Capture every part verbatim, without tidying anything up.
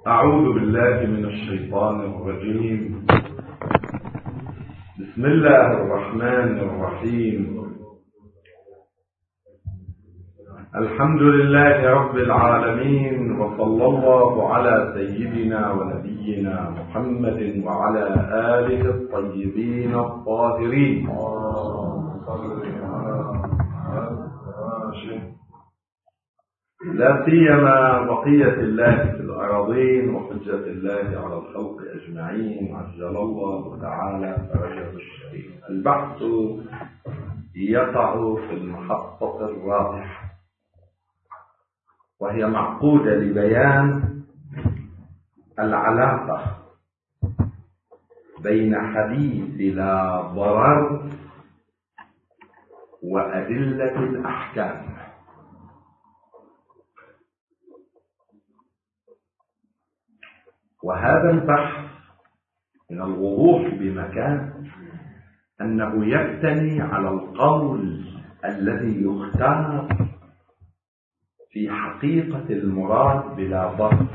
أعوذ بالله من الشيطان الرجيم. بسم الله الرحمن الرحيم. الحمد لله رب العالمين، وصلى الله على سيدنا ونبينا محمد وعلى آله الطيبين الطاهرين. لا سيما بقية الله في الأراضين وحجة الله على الخلق أجمعين، عجل الله تعالى فرجه الشريف. البحث يقع في المحطة الرابعة، وهي معقودة لبيان العلاقة بين حديث لا ضرر وأدلة الأحكام. وهذا البحث من الوضوح بمكان أنه يبتني على القول الذي يختار في حقيقة المراد بلا ضرر،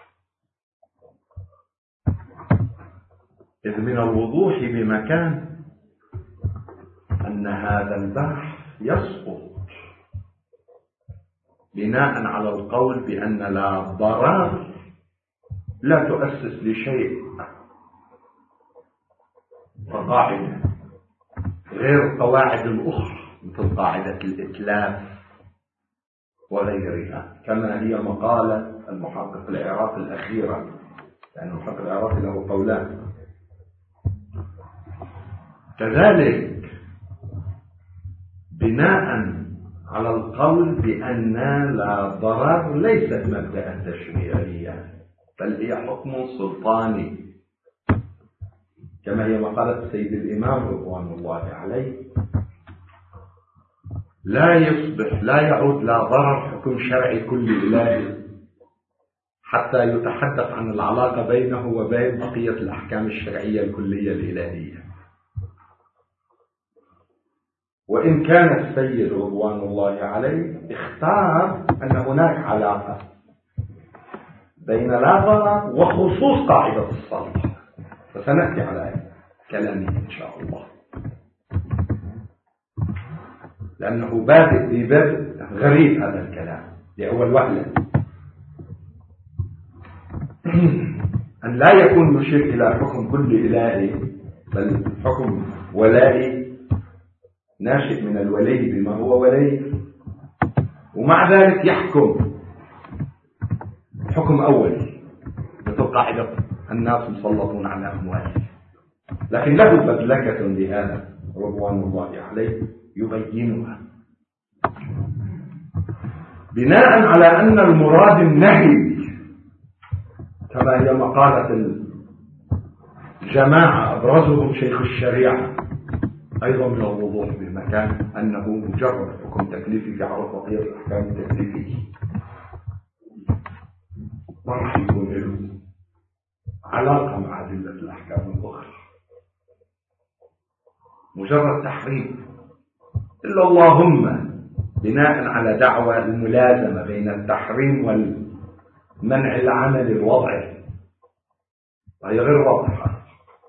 إذ من الوضوح بمكان أن هذا البحث يسقط بناء على القول بأن لا ضرر لا تؤسس لشيء، فقاعدة غير القواعد الأخرى مثل قاعدة الإتلاف وغيرها، كما هي مقالة المحقق العراقي الأخيرة، لأن المحقق العراقي له قولان. كذلك بناء على القول بأن لا ضرر ليست مبدأ تشريعيا، بل هي حكم سلطاني، كما هي مقالة السيد الإمام رضوان الله عليه. لا يصبح لا يعود لا ضرر حكم شرعي كلي إلهي حتى يتحدث عن العلاقة بينه وبين بقية الأحكام الشرعية الكلية الإلهية. وإن كان السيد رضوان الله عليه اختار أن هناك علاقة بين لا ضرر وخصوص قاعدة الصلاة، فسنأتي على كلامه إن شاء الله، لأنه بادئ ببدء غريب هذا الكلام لأول وهلة، أن لا يكون يشير إلى حكم كل إلهي، بل حكم ولائي ناشئ من الولي بما هو ولي، ومع ذلك يحكم حكم أولي مثل قاعدة الناس مسلطون على أموالهم، لكن له مدلكة لهذا رضوان الله عليه يبينها بناء على أن المراد النهي، كما هي مقالة الجماعة أبرزهم شيخ الشريعة، أيضا من الوضوح بمكان أنه مجرد حكم تكليفي يعرف بقية الأحكام التكليفية، ما راح يكون له علاقة مع أدلة الأحكام الأخرى، مجرد تحريم، إلا اللهم بناء على دعوى الملازمة بين التحريم والمنع العمل الوضعي، وهي غير واضحة،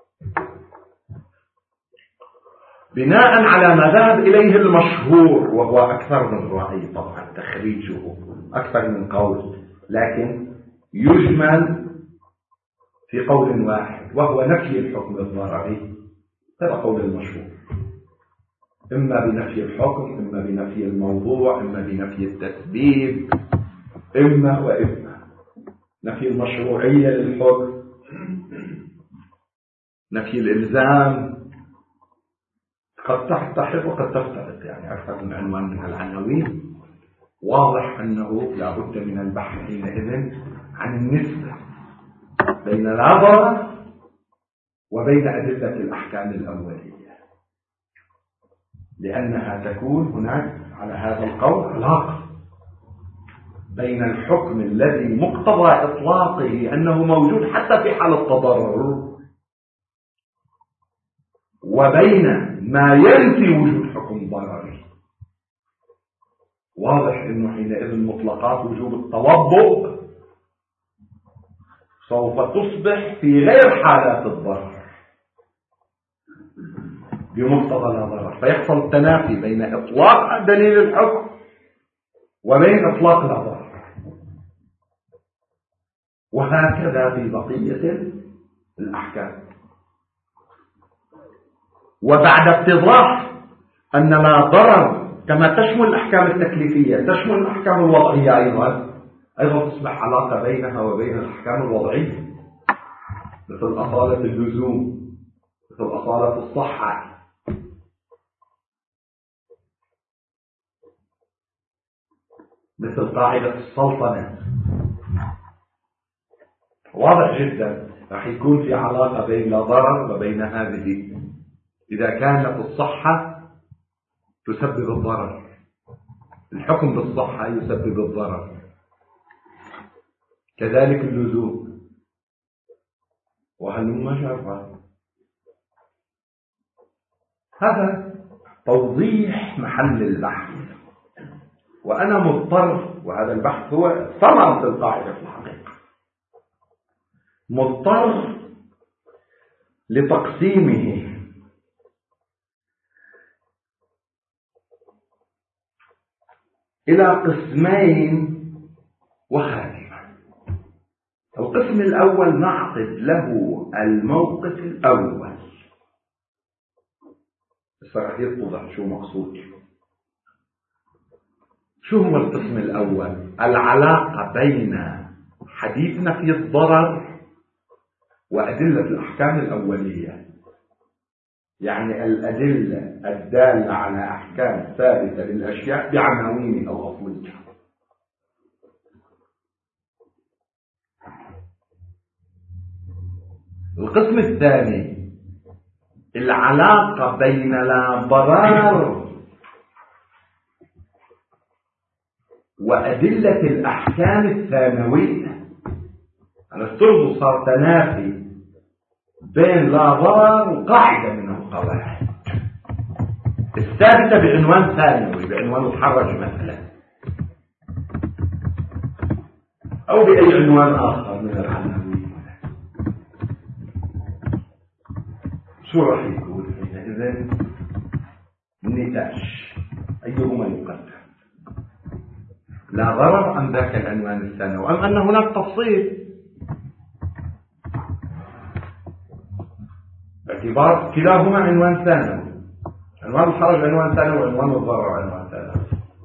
بناء على ما ذهب إليه المشهور، وهو أكثر من رأي طبعا تخريجه أكثر من قول، لكن يجمل في قول واحد، وهو نفي الحكم الضرري. هذا قول المشهور، إما بنفي الحكم، إما بنفي الموضوع، إما بنفي التسبيب، إما وإما نفي المشروعية للحكم، نفي الإلزام، قد تحتحف وقد تفترق، يعني أكثر من عنوان من العناوين. واضح أنه لا بد من البحث حينئذ عن النسبة بين لا ضرر وبين أدلة الأحكام الأولية، لأنها تكون هناك على هذا القول علاقة بين الحكم الذي مقتضى إطلاقه أنه موجود حتى في حال التضرر، وبين ما ينفي وجود حكم ضرري. واضح أنه حينئذ مطلقات وجوب التوضؤ سوف تصبح في غير حالات الضرر بمقتضى لا ضرر، فيحصل تنافي بين إطلاق دليل الحكم وبين إطلاق لا ضرر. وهكذا في بقية الأحكام. وبعد اتضاح أن لا ضرر كما تشمل الأحكام التكليفية تشمل الأحكام الوضعية أيضا أيضا تصبح علاقة بينها وبين الأحكام الوضعية، مثل أصالة اللزوم، مثل أصالة الصحة. مثل قاعدة السلطنة. واضح جدا راح يكون في علاقة بين لا ضرر وبين هذه. إذا كانت الصحة تسبب الضرر، الحكم بالصحة يسبب الضرر، كذلك اللزوم، وهلم جرا. هذا توضيح محل البحث، وأنا مضطر، وهذا البحث هو ثمرة القاعدة في الحقيقة، مضطر لتقسيمه إلى قسمين وخاتمة. القسم الأول نعقد له الموقف الأول، بس راح يتضح شو مقصود. شو هو القسم الأول؟ العلاقة بين حديثنا في الضرر وأدلة الأحكام الأولية، يعني الأدلة الدالة على أحكام ثابتة للأشياء بعناوين أو أصلية. القسم الثاني العلاقة بين لا ضرر وأدلة الأحكام الثانوية. أنا افترض صار تنافي بين لا ضرر وقاعدة من القواعد الثابتة بعنوان ثانوي، بعنوان الحرج مثلا، أو بأي عنوان آخر من العناوين. شو راح يكون حينئذ النتاج؟ أيهما يقدم؟ لا ضرر أم ذاك العنوان الثانوي، أم أن هناك تفصيل باعتبار كلاهما عنوان ثانوي؟ عنوان الحرج عنوان ثانوي، وعنوان الضرر عنوان ثانوي.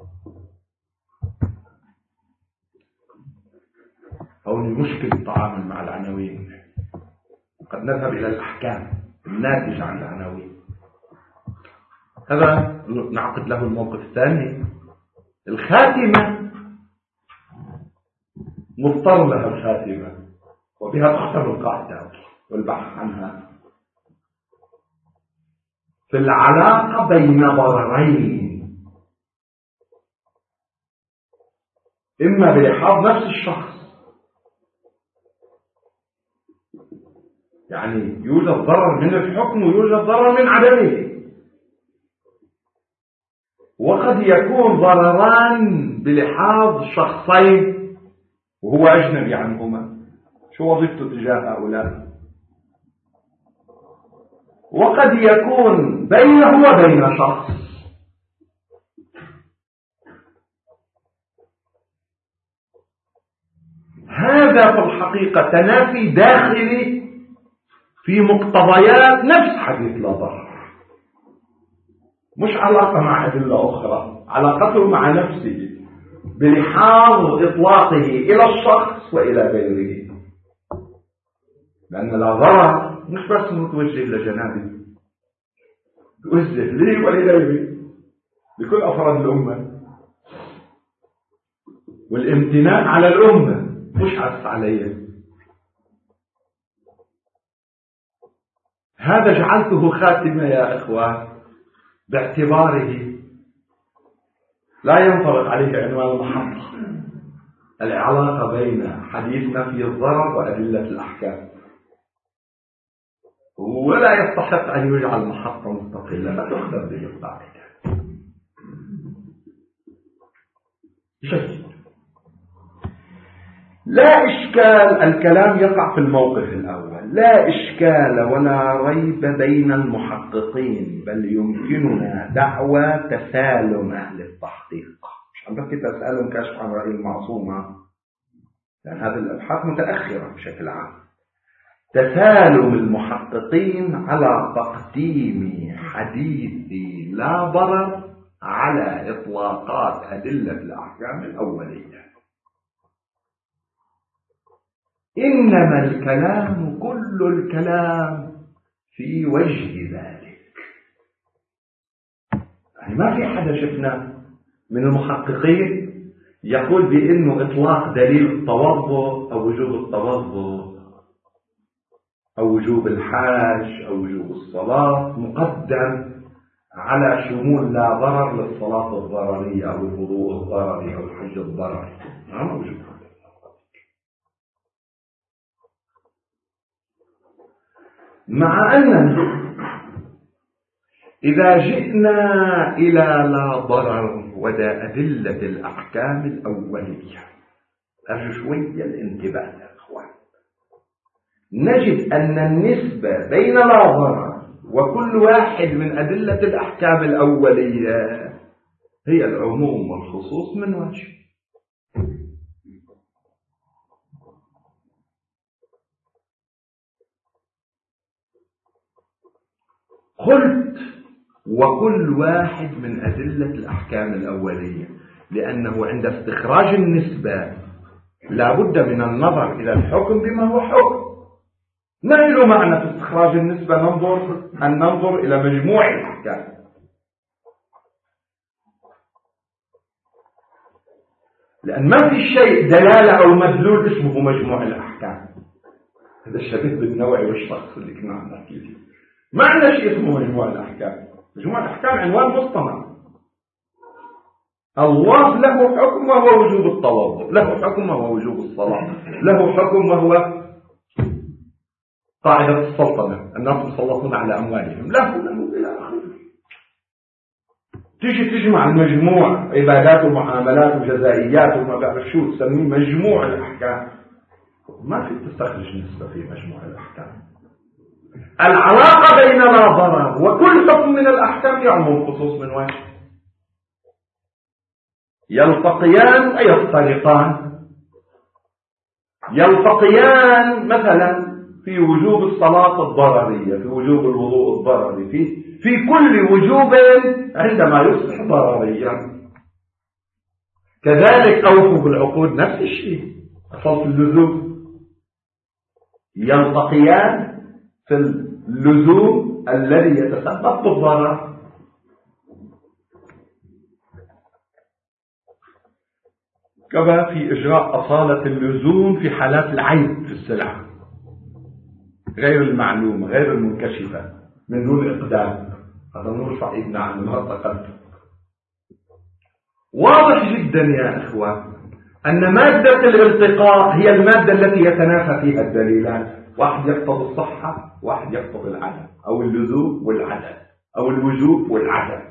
هون مشكلة التعامل مع العناوين. قد نذهب إلى الأحكام الناتجة عن العناوين. هذا نعقد له الموقف الثاني. الخاتمة مضطر لها الخاتمة، وبها تختم القاعدة والبحث عنها في العلاقة بين ضررين، إما بلحاظ نفس الشخص، يعني يوجد ضرر من الحكم ويوجد ضرر من عدمه، وقد يكون ضرران بلحاظ شخصين وهو أجنبي عنهما، شو وظيفته تجاه هؤلاء، وقد يكون بينه وبين شخص. هذا في الحقيقة تنافي داخلي في مقتضيات نفس حديث لا ضرر، مش علاقة مع أدلة أخرى، علاقته مع نفسه بلحاظ إطلاقه إلى الشخص وإلى غيره. لأن لا ضرر مش بس متوجه لجنابي، توجه لي ولغيري، لكل أفراد الأمة، والامتنان على الأمة مش عس عليها. هذا جعلته خاتمة يا إخوان باعتباره لا ينطبق عليه عنوان المحطة، العلاقة بين حديثنا في الضرر وأدلة الأحكام، ولا يستحق أن يجعل محطة مستقلة لا تخدم به القاعدة. جيد. لا إشكال، الكلام يقع في الموقف الأول، لا إشكال ولا ريب بين المحققين، بل يمكننا دعوى تسالمة للتحقيق. مش عم بحكي تسالم كشف عن رأي المعصومة، لأن هذه الأبحاث متأخرة بشكل عام. تسالم المحققين على تقديم حديث لا ضرر على إطلاقات أدلة الأحكام الأولية. إنما الكلام كل الكلام في وجه ذلك. يعني ما في حدا شفنا من المحققين يقول بأنه إطلاق دليل التوضؤ أو وجوب التوضؤ أو وجوب الحاج أو وجوب الصلاة مقدم على شمول لا ضرر للصلاة الضررية أو الوضوء الضرري أو الحج الضرري. ما موجود. مع أننا إذا جئنا إلى لا ضرر وذا أدلة الأحكام الأولية، أرجو شوية الانتباه يا أخوان، نجد أن النسبة بين لا ضرر وكل واحد من أدلة الأحكام الأولية هي العموم والخصوص من وجه. قلت وكل واحد من أدلة الأحكام الأولية، لأنه عند استخراج النسبة لا بد من النظر إلى الحكم بما هو حكم. ما له معنى في استخراج النسبة ننظر أن ننظر إلى مجموع الأحكام، لأن ما في شيء دلالة أو مدلول اسمه مجموع الأحكام. هذا شبيه بالنوع والشخص اللي كنا عم نحكي فيه. ما عندنا شيء اسمه مجموع الأحكام. مجموع الأحكام عنوان مصطنع. الله له حكم وهو وجوب التوضؤ، له حكم وهو وجوب الصلاة، له حكم وهو قاعدة السلطنة، الناس يسلطون على أموالهم، له له إلى آخره. تيجي تجمع المجموع عبادات ومعاملات وجزائيات وما بعرف شو تسميه مجموع الأحكام. ما في تستخرج نسبة في مجموع الأحكام. العلاقة بين لا ضرر وكل حكم من الأحكام يعمل خصوص من وجه، يلتقيان ويفترقان. يلتقيان مثلا في وجوب الصلاة الضررية، في وجوب الوضوء الضرري، في في كل وجوب عندما يصبح ضرريا. كذلك أوفوا بالعقود نفس الشيء، أصل اللزوم. يلتقيان في اللزوم الذي يتسبب بالضرر. كما في إجراء أصالة اللزوم في حالات العيب في السلعة غير المعلومة غير المنكشفة من دون إقدام. هذا نرفع إيدنا عن المعتقد. واضح جدا يا إخوة أن مادة الالتقاء هي المادة التي يتنافى فيها الدليلان. واحد يقتضي الصحة، واحد يقتضي العدم، أو اللزوم والعدم، أو الوجوب والعدم.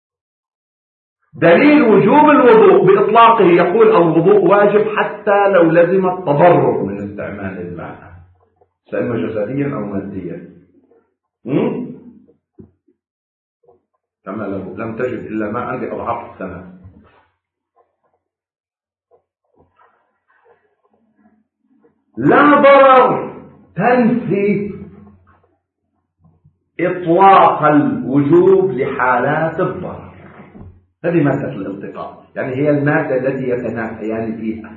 دليل وجوب الوضوء بإطلاقه يقول الوضوء واجب حتى لو لزم التضرر من استعمال الماء، سواء جسديا أو ماديا. كما لو لم تجد إلا ماء لأضعاف السنة. لا ضرر تنفي إطلاق الوجوب لحالات الضرر. هذه مادة الالتقاء، يعني هي المادة التي يتنافيان فيها.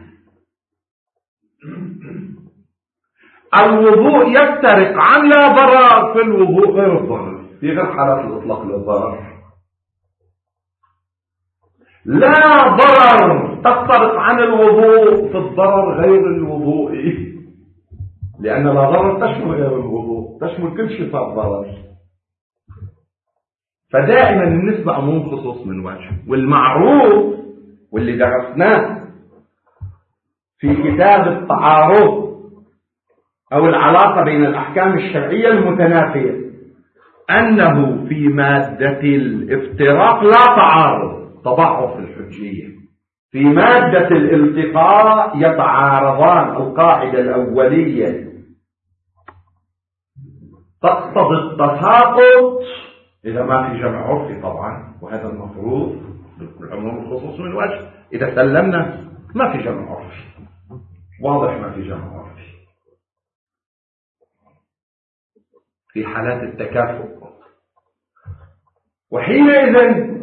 الوضوء يفترق عن لا ضرر في الوضوء غير الضرر، في غير حالات الإطلاق للضرر. لا ضرر تفترق عن الوضوء في الضرر غير الوضوء، لأن لا ضرر تشمل غير الوضوء، تشمل كل شيء صار ضرر. فدائما النسبة عموم خصوص من وجه. والمعروف واللي درسناه في كتاب التعارض أو العلاقة بين الأحكام الشرعية المتنافية أنه في مادة الافتراق لا تعارض، تضعف الحجية في مادة الالتقاء يتعارضان. القاعدة الأولية تقتضي التساقط إذا ما في جمع عرفي طبعا، وهذا المفروض بالعموم الخصوص من وجه. إذا سلمنا ما في جمع عرفي، واضح ما في جمع عرفي في حالات التكافؤ، وحينئذ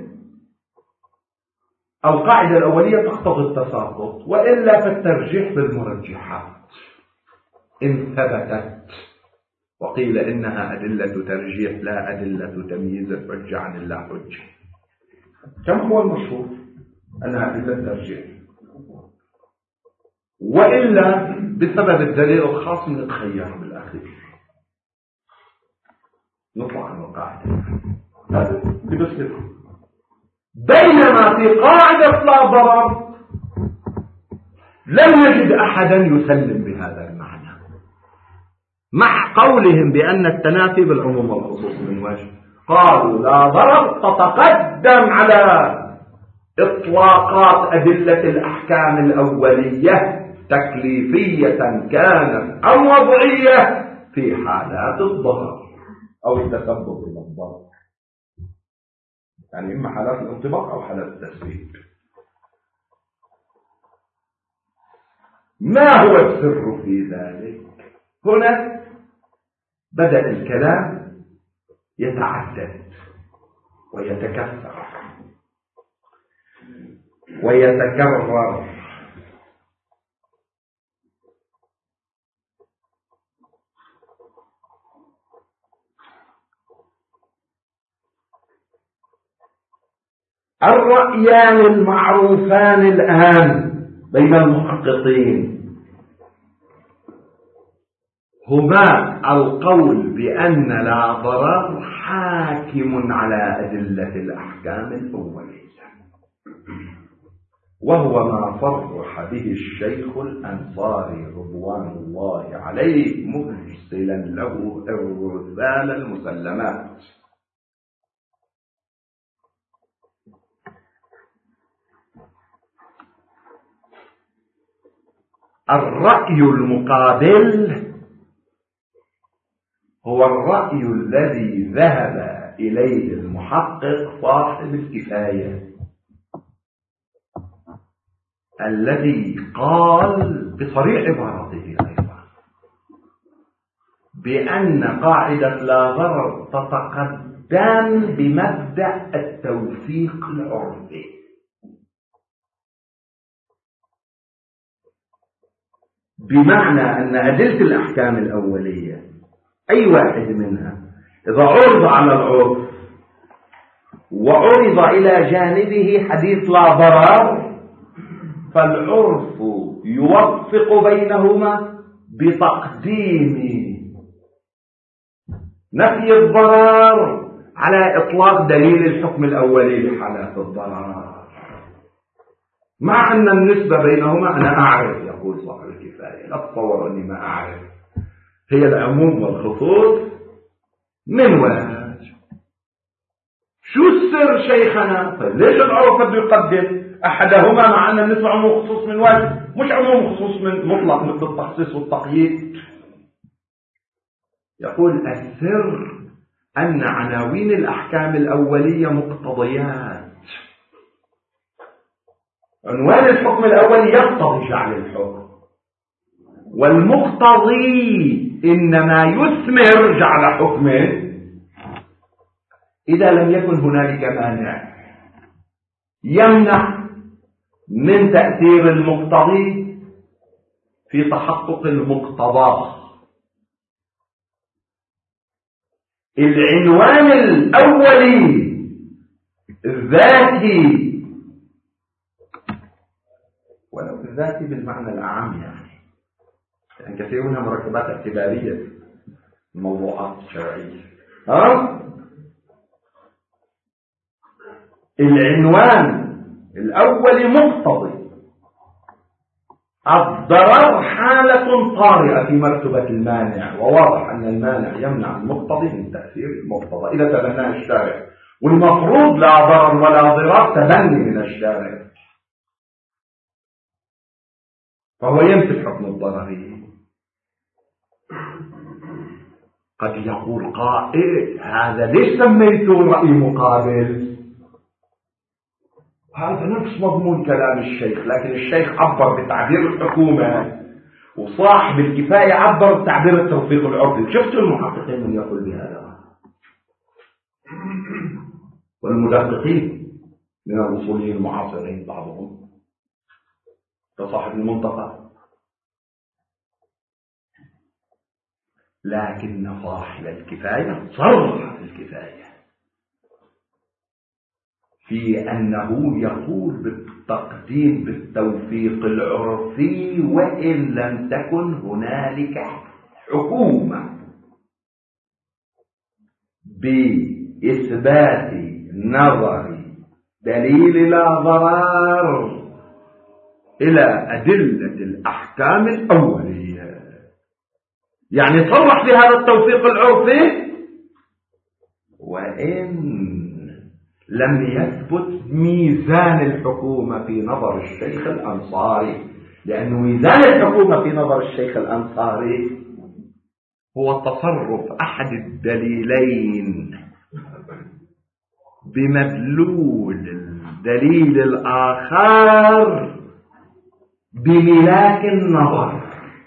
القاعدة الأولية تقتضي التساقط، وإلا فالترجيح بالمرجحات إن ثبتت، وقيل إنها أدلة ترجيح لا أدلة تمييز الحجة عن اللا حجة. كم هو المشهور أنها أدلة ترجيح، وإلا بسبب الدليل الخاص نتخير بالأخير، نطلع عن القاعدة هذا بسيطة. بينما في قاعدة لا ضرر لم يجد أحدا يسلم بهذا المعنى، مع قولهم بأن التنافي بالعموم والخصوص من وجه. قالوا لا ضرر تتقدم على إطلاقات أدلة الأحكام الأولية تكليفية كانت أو وضعية في حالات الضرر أو التسبب إلى الضرر، يعني إما حالات الانطباق أو حالات التسبيب. ما هو السر في ذلك؟ هنا بدأ الكلام يتعدد ويتكثر ويتكرر. الرأيان المعروفان الآن بين المحققين هما القول بأن لا ضرر حاكم على أدلة الأحكام الأولية، وهو ما صرح به الشيخ الأنصاري رضوان الله عليه مرسلا له إرسال المسلمات. الرأي المقابل هو الرأي الذي ذهب إليه المحقق صاحب الكفاية، الذي قال بصريح عبارته أيضا بأن قاعدة لا ضرر تتقدم بمبدأ التوثيق العرفي، بمعنى أن أدلة الأحكام الأولية أي واحد منها إذا عرض على العرف وعرض إلى جانبه حديث لا ضرر، فالعرف يوفق بينهما بتقديم نفي الضرر على إطلاق دليل الحكم الأولي لحالات الضرر، مع أن النسبة بينهما أنا أعرف، يقول صاحب الكفاية لا تتصور أني ما أعرف، هي العموم والخصوص من وجه. شو السر شيخنا؟ طيب ليش العرف بده يقدم أحدهما مع أن النسبة عموم وخصوص من وجه، مش عموم وخصوص من مطلق مثل التخصيص والتقييد؟ يقول السر أن عناوين الأحكام الأولية مقتضيات. عنوان الحكم الأولي يقتضي جعل الحكم، والمقتضي إنما يثمر جعل حكمه إذا لم يكن هنالك مانع يمنع من تأثير المقتضي في تحقق المقتضى. العنوان الأولي الذاتي، ولو الذاتي بالمعنى الأعم، يعني يعني كثير منها مركبات اعتبارية الموضوعات الشرعية. ها؟ العنوان الأولي مقتضي، الضرر حالة طارئة في مرتبة المانع، وواضح أن المانع يمنع المقتضي من تأثير المقتضى إذا تبناه الشارع، والمفروض لا ضرر ولا ضرار تبني من الشارع. فهو ينفي الحكم الضرري. قد يقول قائل هذا ليش سميته رأي مقابل؟ هذا نفس مضمون كلام الشيخ، لكن الشيخ عبر بتعبير الحكومة وصاحب الكفاية عبر بتعبير التوفيق العرفي. شفتوا المحققين من يقول بهذا والمدققين من الوصوليين المعاصرين بعضهم كصاحب المنطقة. لكن صاحب الكفاية صرح في الكفاية في أنه يقول بالتقديم بالتوفيق العرفي وإن لم تكن هنالك حكومة بإثبات نظر دليل لا ضرر إلى أدلة الأحكام الأولية. يعني صرح في هذا التوفيق العرفي وإن لم يثبت ميزان الحكومة في نظر الشيخ الأنصاري، لأن ميزان الحكومة في نظر الشيخ الأنصاري هو تصرف أحد الدليلين بمدلول الدليل الآخر بملاك النظر.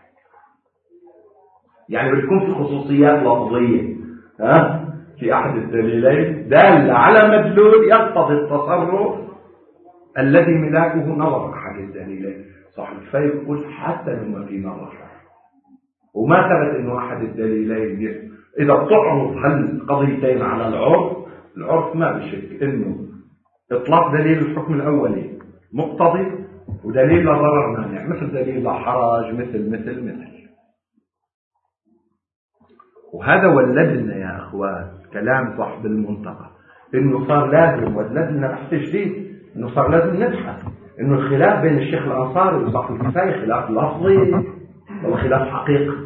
يعني بتكون في خصوصيات لفظية ها في أحد الدليلين دال على مدلول يقتضي التصرف الذي ملاكه نظر أحد الدليلين. صاحب الكفاية يقول حتى لما في نظر وما ثبت إنه أحد الدليلين، إذا بتعرض هل قضيتين على العرف، العرف ما بشك إنه إطلاق دليل الحكم الأولي مقتضي ودليل لا ضرر مانع، مثل دليل لا حرج، مثل مثل مثل وهذا ولدنا يا أخوان كلام صاحب المنطقة إنه صار لازم ولدنا بحث جديد، إنه صار لازم نبحث إنه الخلاف بين الشيخ الأنصاري وصاحب الكفاية خلاف لفظي ولا خلاف حقيقي،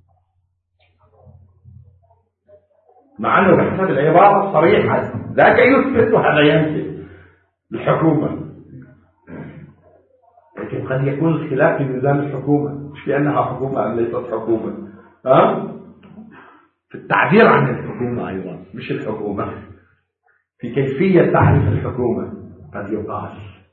مع أنه بحسب العبارة الصريحة ذاك يثبت وهذا ينفي الحكومة، لكن قد يكون الخلاف في ميزان الحكومة، مش لأنها حكومة أم ليست حكومة، ها؟ في التعبير عن الحكومة أيضا مش الحكومة، في كيفية تعريف الحكومة قد يقال.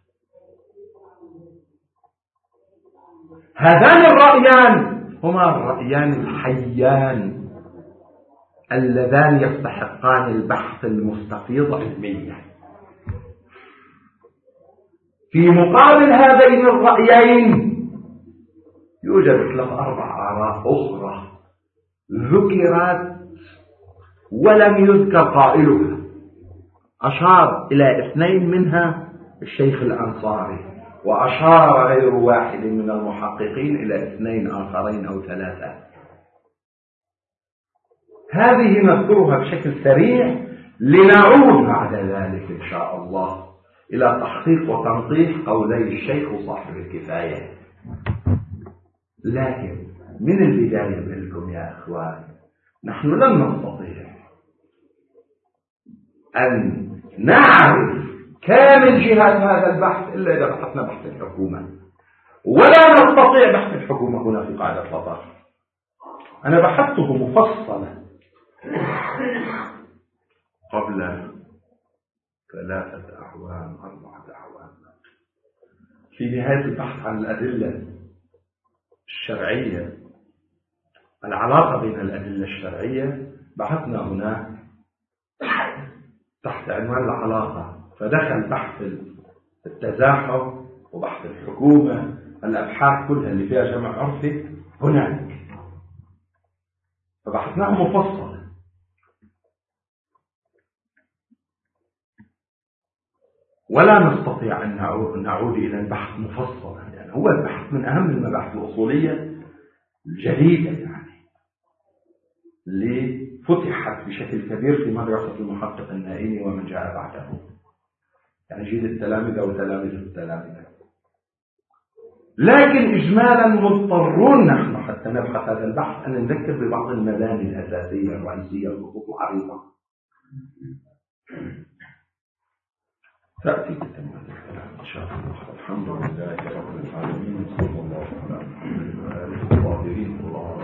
هذان الرأيان هما الرأيان الحيان اللذان يستحقان البحث المستفيض علميا. في مقابل هذين الرأيين يوجد ثلاث أربع آراء أخرى ذكرت ولم يذكر قائلها. أشار إلى اثنين منها الشيخ الأنصاري، وأشار غير واحد من المحققين إلى اثنين آخرين أو ثلاثة. هذه نذكرها بشكل سريع لنعود بعد ذلك إن شاء الله إلى تحقيق وتنطيح قولي الشيخ وصاحب الكفاية. لكن من البداية لكم يا أخوان نحن لن نستطيع أن نعرف كامل جهات هذا البحث إلا إذا بحثنا بحث الحكومة، ولا نستطيع بحث الحكومة هنا في قاعدة الفطر. أنا بحثته مفصلا قبل ثلاثة أعوام أربعة أعوام في نهاية البحث عن الأدلة الشرعية، العلاقة بين الأدلة الشرعية. بحثنا هناك تحت عنوان العلاقة، فدخل بحث التزاحم وبحث الحكومة، الأبحاث كلها اللي فيها جمع عرفي هناك، فبحثناه مفصل. ولا نستطيع أن نعود إلى البحث مفصلا، يعني هو البحث من أهم المباحث الأصولية الجديدة يعني اللي فتحت بشكل كبير في مدرسة المحقق النائمي ومن جاء بعده، يعني جيل التلامذة وتلامذة التلامذة. لكن إجمالا مضطرون نحن حتى نبحث هذا البحث أن نذكر ببعض المباني الأساسية الرئيسية الخطوط العريضة. تأتي بتمام الكلام إن شاء الله. الحمد لله رب العالمين، صلى الله على محمد وآله الطاهرين.